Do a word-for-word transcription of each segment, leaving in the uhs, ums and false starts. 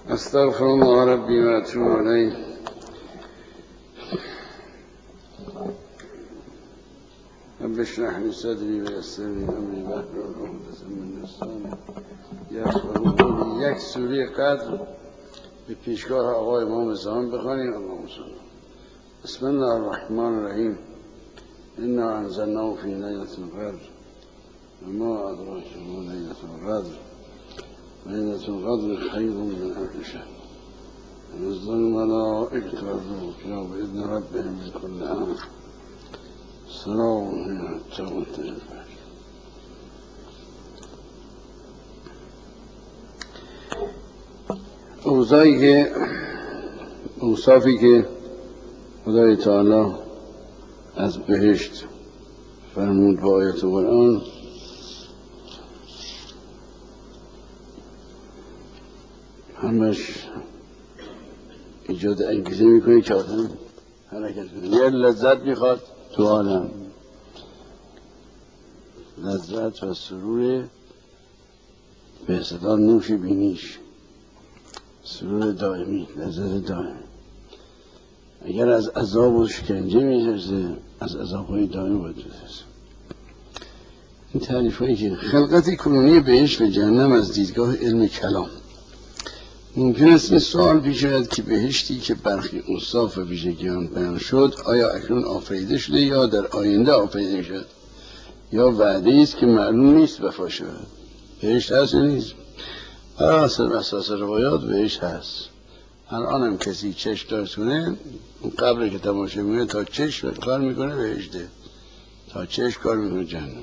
استغفر الله ربي واتوب اليه. رب اشرح لي صدري ويسر لي امري واحلل عقدة من لساني یفقهوا قولی. یک سوره قدر به پیشگاه آقای امام زمان بخوانیم. اللهم صل. بسم الله الرحمن الرحیم. انا انزلناه فی لیلة القدر وما ادراک ما لیلة القدر لیلة القدر خیر من الف شهر تنزل الملائکة والروح بإذن ربهم من كل امر سلام هی حتی مطلع الفجر. اوضاعی که اوصافی که خدای تعالی از بهشت فرمود با آیات قرآن همش ایجاد انگیزه میکنه که آدم حرکت کنه. یه لذت میخواد تو عالم، لذت و سرور به صدا نوش بینیش، سرور دائمی، لذت دائمی. اگر از عذاب و شکنجه میترسه از عذابهای دائمی باید بترسه. این تعریف هایی که خلقت کنونی بهشت و جهنم از دیدگاه علم کلام. ممکن است این سوال پیش آید که بهشتی که برخی اوصاف و ویژگیان بیان شد آیا اکنون آفریده شده یا در آینده آفریده شد یا وعده است که معلوم نیست وفا شود؟ بهشت هست یا نیست؟ بر اساس روایات بهشت هست. الان هم کسی چشم داشت کنه اون قبر که تماشا میکنه تا چشم کار میکنه بهشته، تا چشم کار میکنه جهنم.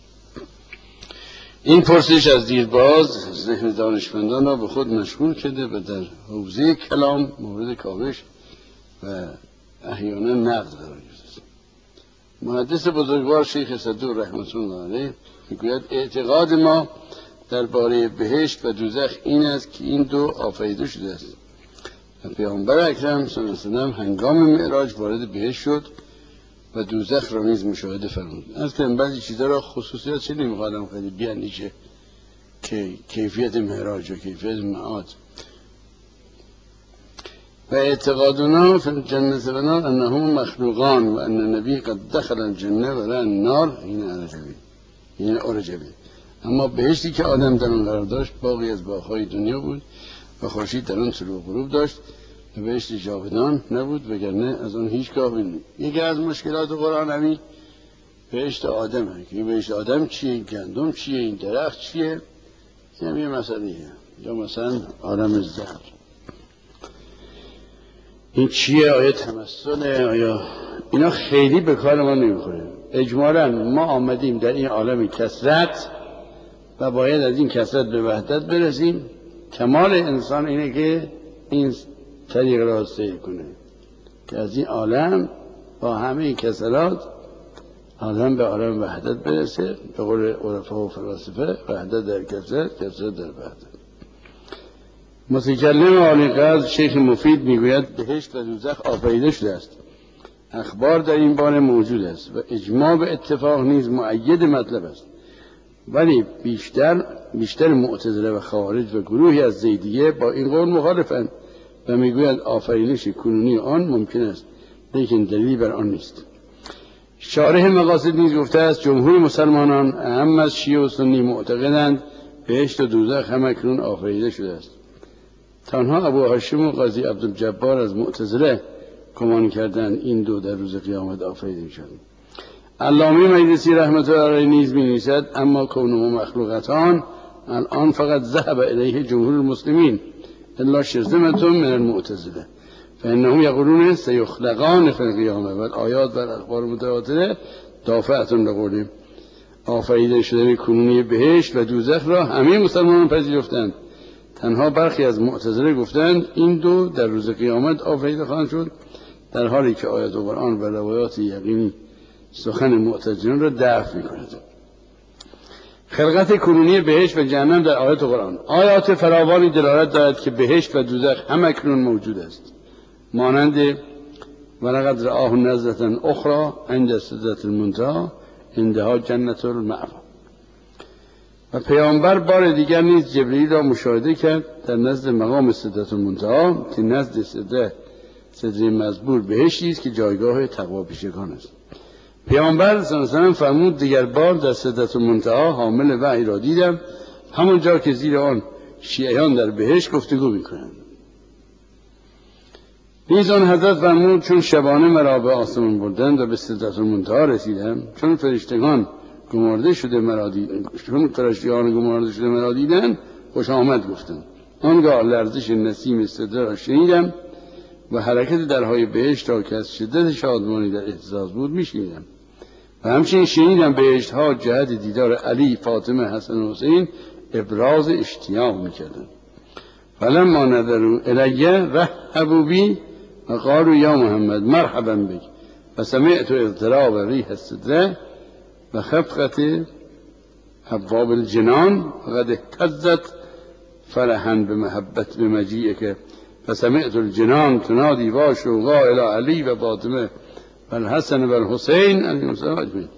این پرسش از دیرباز ذهن دانشمندان را به خود مشغول کرده و در حوزه کلام مورد کاوش و احیانا نقد قرار گرفته. محدث بزرگوار شیخ صدوق رحمة الله علیه میگوید اعتقاد ما درباره بهشت و دوزخ این است که این دو آفریده شده است. پیامبر اکرم صلی الله علیه و آله هنگام معراج وارد بهشت شد و دوزخ را نیز مشاهده فرمود. از که بعضی چیزا را خصوصیات چه نمیخوادم خیلی بیاندیشه که کیفیت معراج و کیفیت معاد و اعتقادنا فی الجنة و النار انهم مخلوقان و ان النبی قد دخل الجنة و لا النار این عرجبی این عرجبی. اما بهشتی که آدم در آن قرار داشت باقی از باغ‌های دنیا بود و خورشید در آن طلوع و غروب داشت و بهشت جاودان نبود وگرنه از آن هیچگاه بینید. یکی از مشکلات قرآن همین بهشت آدمه که بهشت آدم چیه، این گندم چیه، این درخت چیه، این هم یه مسئله. یا مثلا عالم زرد این چیه، آیا تمثله، آیا اینا خیلی به کار ما نمیخوره. اجمالاً ما آمدیم در این عالم کثرت و باید از این کثرت به وحدت برسیم. کمال انسان اینه که این طریق را سیر کنه که از این عالم با همه این کسرات عالم به عالم وحدت برسه. به قول عرفا و فلاسفه وحدت در کسرت، کسرت در وحدت. متکلم عالی قدر شیخ مفید میگوید بهشت و دوزخ آفریده شده است. اخبار در این باره موجود است و اجماع به اتفاق نیز مؤید مطلب است. ولی بیشتر بیشتر معتزله و خوارج و گروهی از زیدیه با این قول مخالفند و میگویند آفرینش کنونی آن ممکن است لیکن دلیلی بر آن نیست. شارح مقاصد نیز گفته است جمهور مسلمانان اهم از شیعه و سنی معتقدند بهشت و دوزخ هم اکنون آفریده شده است. تنها ابو هاشم و قاضی عبدالجبار از معتزله گمان کردند این دو در روز قیامت آفریده میشوند. علامه مجلسی رحمة الله علیه نیز می‌نویسد اما کونهما مخلوقتان الان فقط ذهب الیه جمهور المسلمین الا شرذمة من المعتزله فانهم یقولون سیخلقان فی القیامه و الآیات و الاخبار متواتره دافعة لقولهم. آفریده شدن کنونی بهشت و دوزخ را همه مسلمانان پذیرفتند. تنها برخی از معتزله گفتند این دو در روز قیامت آفریده خواهند شد، در حالی که آیات قرآن و روایات یقینی سخن معتزلین را دفع می‌کند. خلقت کنونی بهشت و جهنم در آیات قرآن. آیات فراوانی دلالت دارد که بهشت و دوزخ هم اکنون موجود است، مانند ولقد رآه نزلة اخرى عند سدرة المنتهى عندها جنة المأوى. و پیامبر بار دیگر نیز جبرئیل را مشاهده کرد در نزد مقام سدرة المنتهی که نزد سدره سدره مزبور بهشتی است که جایگاه تقوا پیشگان است. پیامبر صلی الله علیه و آله فرمود دیگر بار در سدرة المنتهی حامل وحی را دیدم، همانجا که زیر آن شیعیان در بهشت گفتگو میکنند. نیز آن حضرت فرمود چون شبانه مرا به آسمان بردند و به سدرة المنتهی رسیدم، چون فرشتگان گمارده شده مرا دیدند، چون فرشتگان گمارده شده مرا دیدند خوش آمد گفتند. آنگاه لرزش نسیم سدره را شنیدم و حرکت درهای بهشت را که از شدت شادمانی در اهتزاز بود میشنیدم و همچنین شنیدم بهشت ها جهت دیدار علی، فاطمه، حسن و حسین ابراز اشتیاق میکردند. فلما نظروا الی رحبوا بی و قالوا یا محمد مرحبا بک و سمعت اضطراب ریح السدره و خفقت ابواب الجنان وقد اهتزت فرحا بمحبت بمجیئک فسمعت الجنان تنادی وا شوقا الی علی و فاطمه و الحسن و الحسین علیهم السلام اجمعین.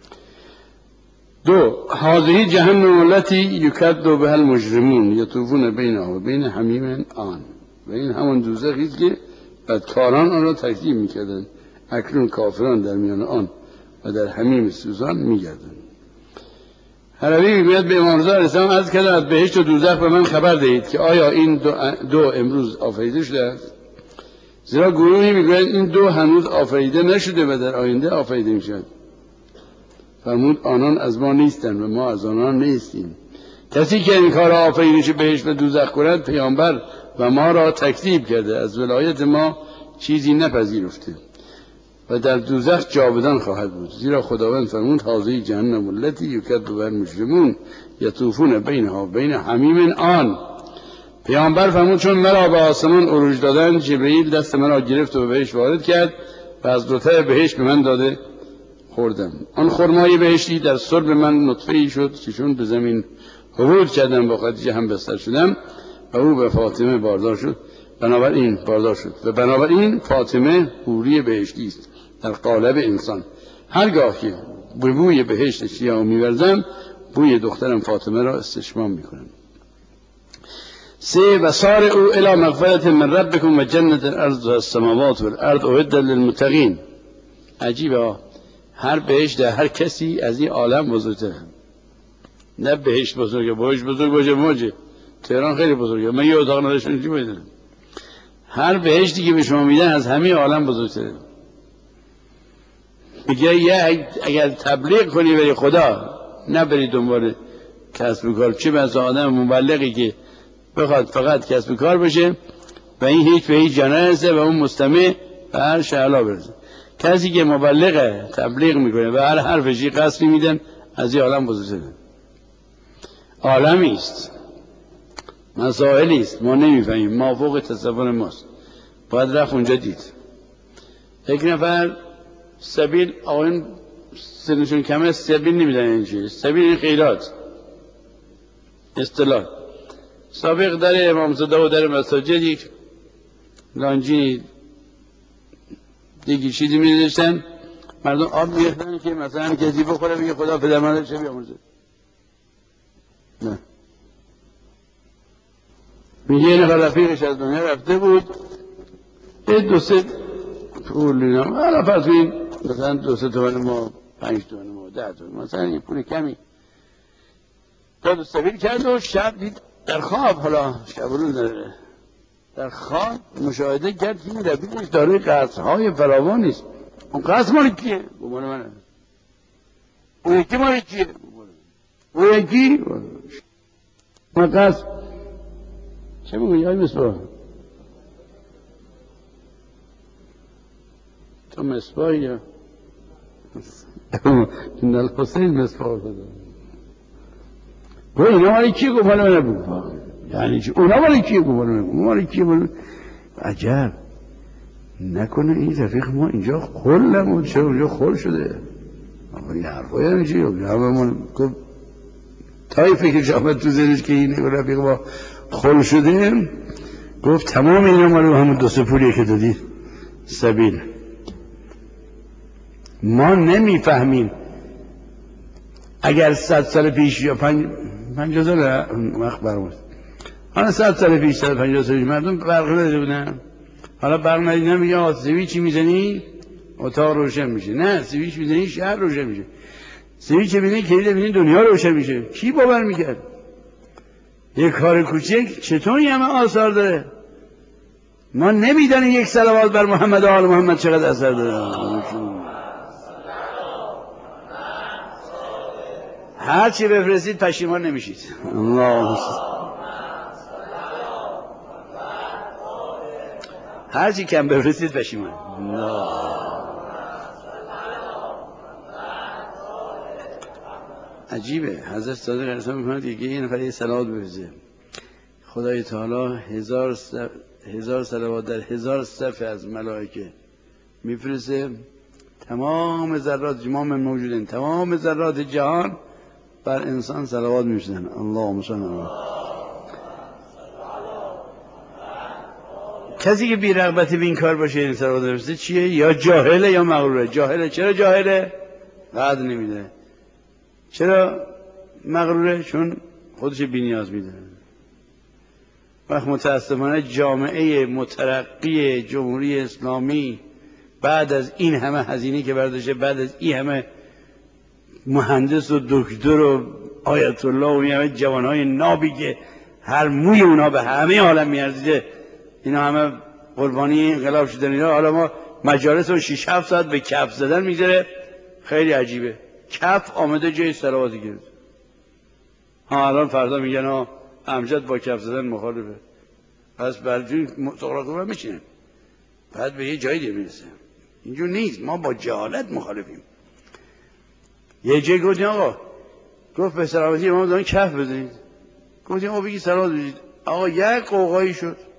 دو هذه جهنم التي یکذب بها المجرمون یطوفون بینها و بین حمیم آن. و این همان دوزخی است که بدکاران آن را تکذیب میکردند، اکنون کافران در میان آن و در حمیم سوزان میگردند. حلبی میگوید به امام رضا علیه السلام عرض کردم از بهشت و دوزخ به من خبر دهید که آیا این دو, دو امروز آفریده شده است؟ زیرا گروهی میگوید این دو هنوز آفریده نشده و در آینده آفریده میشود. فرمود آنان از ما نیستند و ما از آنان نیستیم. کسی که این کار آفرینش بهشت و دوزخ کند پیامبر و ما را تکذیب کرده، از ولایت ما چیزی نپذیرفته و در دوزخ جاودان خواهد بود. زیرا خداوند فرمود هذه جهنم التي یکذب بها المجرمون یطوفون بینها و بین حمیم آن. پیامبر فرمود چون مرا به آسمان عروج دادند جبرئیل دست مرا گرفت و به بهشت وارد کرد و از رطب بهشت به من داده خوردم. آن خرمای بهشتی در صلب من نطفه‌ای شد که چون به زمین هبوط کردم با خدیجه هم بستر شدم و او به فاطمه باردار شد بنابراین باردار شد و بنابراین فاطمه حوری بهشتی است در قالب انسان. هرگاه که به بوی بهشت شیعه می‌ورزم بوی دخترم فاطمه را استشمام می‌کنم. سه و سار او الی مغفرت من ربکم و جنت الارض و السماوات و الارض اعدت للمتقین. عجیبه، هر بهشت در هر کسی از این عالم بزرگتره. نه بهشت بزرگه، بهشت بزرگ باشه موجه. تهران خیلی بزرگه، من یه اتاق نداشتم چی باید دارم. هر بهشتی که به شما میدن از همه عالم بزرگتره. میگه یه اگر تبلیغ کنی بری خدا نبری دنبال کسب و کار، چه بسا آدم مبلغی که بخواد فقط کسب و کار بشه و این هیچ به هیچ جا نرسه و اون مستمع به هر شعلا برسه. کسی که مبلغه تبلیغ میکنه و هر حرفشی قصری میدن از این عالم بزرگتره. عالمی است، مسائلی است ما نمیفهمیم، ما فوق تصور ماست، باید رفت اونجا دید. یک نفر سبیل آقایون سنشون کمه سبیل نمیدن این چیز، سبیل این خیرات اصطلاح. سابق در امامزاده و در مساجد یک لانجی دیگه چیزی می‌نوشتن، مردم آب می‌ریختن که مثلا کسی بخوره بگه خدا پدر مادرش بیامرزه. نه میگه این نفر رفیقش از دنیا رفته بود، یه دو سه پول اینا حالا فرض کنید مثلا دو سه تومن ما پنج تومن ما ده تومن مثلا این پول کمی داد و سبیل کرد و شب دید در خواب، حالا شب رو نداره، در خواب مشاهده کرد که این رفیقش داره قصرهای فراوانی است. اون قصر مال کیه؟ گمان منه. اون یکی مال کیه؟ اون یکی اون قصر چه بگوی های مصباح؟ تو مصباحی یا این الحسین مصباح بده گوی اینا مالی کیه؟ گمان منه بگو یعنی چی؟ اونا مالی کیه؟ گمان منه اون مالی کیه؟ گمان عجب نکنه این رفیق ما اینجا خل نمود، چرا اونجا خل شده؟ این حرفایی همه چی؟ همه من گفت تایی فکرش آمد تو ذهنش که این رفیق ما خل شده، گفت تمام اینا مالو همون دو سه پولیه که دادی سبیل. ما نمیفهمیم اگر صد سال پیش یا پنج پنجاه سال وقت برمود. حالا صد سال پیش، صد پنجاه سال پیش مردم برق ندیده بودن. حالا برق ندیدن میگه آقا سویچی میزنی اتاق روشن میشه. نه، سویچ میزنی شهر روشن میشه. سویچ میزنی کلید میزنی دنیا روشن میشه. کی باور میکرد؟ یک کار کوچک چطور این همه آثار داره؟ ما نمیدانیم یک صلوات بر محمد و آل محمد چقدر اثر داره. هر چی بفرستید پشیمان نمیشید. الله، هر چی کم بفرستید پشیمان. الله، عجیبه. حضرت صادق ارسال میکنند که یه نفر یه صلوات بفرسته، خدای تعالی هزار صف... هزار صلوات در هزار صف از ملائکه میفرسته، تمام ذرات ما من موجودین، تمام ذرات جهان بر انسان صلوات میفرستن. اللهم صل علی. کسی که بی رغبتی به این کار باشه این صلوات بفرسته چیه؟ یا جاهله یا مغروره. جاهله. چرا جاهله؟ قدر نمیده. چرا مغروره؟ چون خودش بی نیاز میده. وقت متاسفانه جامعه مترقی جمهوری اسلامی بعد از این همه هزینه که برداشته، بعد از این همه مهندس و دکتر و آیت الله و این همه جوانهای نابی که هر موی اونا به همه عالم میارزیده، اینا همه قربانی انقلاب شدن. اینا حالا ما مجالس رو شش هفت ساعت به کف زدن میذاره. خیلی عجیبه. کف آمده جای صلواتی گرفت. ها الان فردا میگن ها امجد با کف زدن مخالفه. پس برجوی مطالعات رو میشینن. بعد به یه جایی دیگه میرسه. اینجور نیست. ما با جهالت مخالفیم. یه جایی گفتیم آقا، گفت به سلامتی امام دارن کف بزنید. گفتیم آقا بگی صلوات بزنید. آقا یک قوقایی شد.